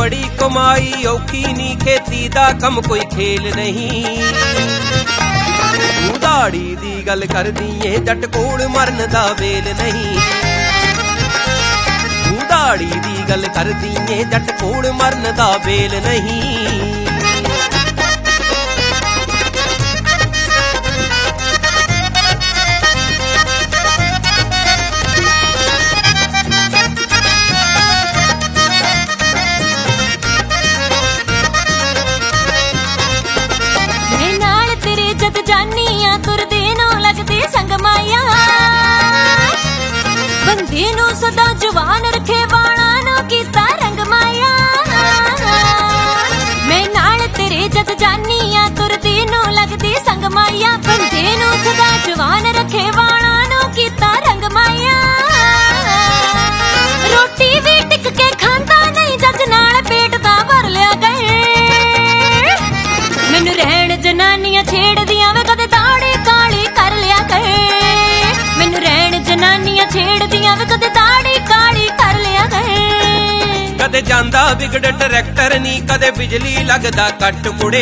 बड़ी कमाई औखी नी, खेती दा कम कोई खेल नहीं। तू दाड़ी दी गल करदी ऐ, जट कोल मरन दा वेल नहीं। तू दाड़ी दी गल करदी ऐ, जट कोल मरन दा वेल नहीं। सदा जवान रखे वाला नो कीता रंग माया। मैं नाल तेरे जद जानी आ, तुरदी नो लगदी संग माया। बंदे नो सदा जवान रखे वाला नो कीता रंग माया। रोटी भी टिक के खांदा नहीं, जज नाल पेट दा भर लिया कर। मैनू रहन जनानियां छेड़दियां वे, कदे दाड़ी काली कर लिया कर। मैनू रहन जनानियां छेड़दियां वे, कदे कदे जांदा बिगड़ ट्रैक्टर नी, कदे बिजली लगदा कट कुड़े।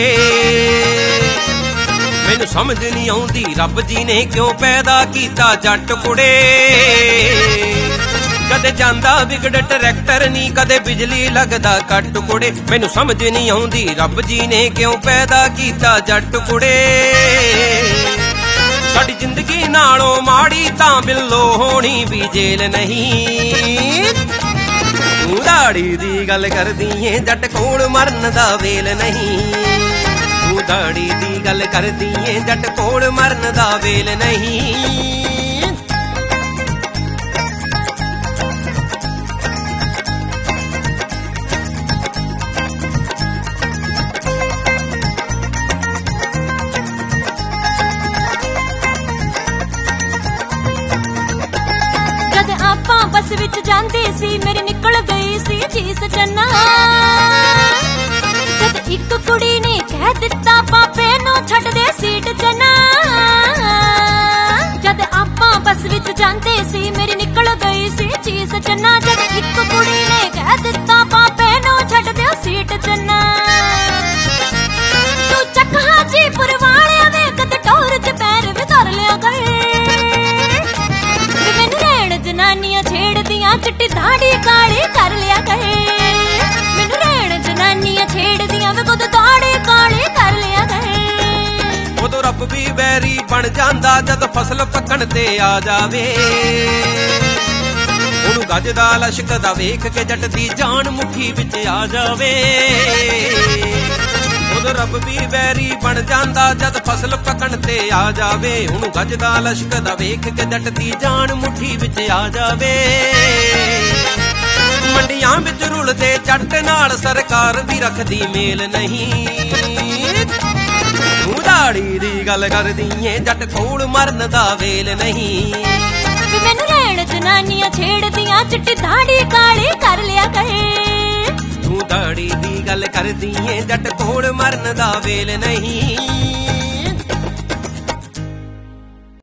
मैनू समझ नहीं आउंदी रब जी ने क्यों पैदा कीता जट कुड़े। कदे जांदा बिगड़ ट्रैक्टर नी, कदे बिजली लगदा कट कुड़े। मैनू समझ नहीं आउंदी रब जी ने क्यों पैदा कीता जट कुड़े। साडी जिंदगी नालों माड़ी तां बिल्लो होनी भी जेल नहीं। तू दाड़ी दी गल करदी ऐ, जट कोल मरन दा वेल नहीं। तू दाड़ी दी गल करदी ऐ, जट कोल मरन दा वेल नहीं। बस विच जांदी सी, मेरी निकल गई सी चीस चन्ना। जद इक कुड़ी ने कह दिता पापे नो छड्ड दे सीट चन्ना। जद आपां बस विच जांदे सी, मेरी निकल गई सी चीस चन्ना। जद इक कुड़ी ने कह दिता पापे नो छड्ड दे सीट चन्ना। तू चक हाजीपुर वाले वे, कद टोर च पैर भी धर लिया कर। जनानियां छेड़दियां, चिट्टी दाड़ी काली कर लिया कर। मैनू रहन जनानियां छेड़दियां, वे खुद दाड़ी काली कर लिया कर। उदों रब भी बैरी बन जांदा, जद फसल पकण ते आ जावे। ओनू गज दा लश्कदा वेख के जट दी जान मुट्ठी विच आ जावे। उदों रब भी बैरी बन जांदा, जद फसल पकण ते आ जावे। ओनू गज दा लश्कदा वेख के जट दी जान मुट्ठी विच आ जावे। मंडियां विच रुलदे जट नाल सरकार दी रखदी मेल नहीं। तू दाड़ी दी गल करदी ऐ, जट कोल मरन दा वेल नहीं। मैनू रहन जनानियां छेड़दियां, चिट्टी दाड़ी काली कर लिया कर। तू दाड़ी दी गल करदी ऐ, जट कोल मरन दा वेल नहीं।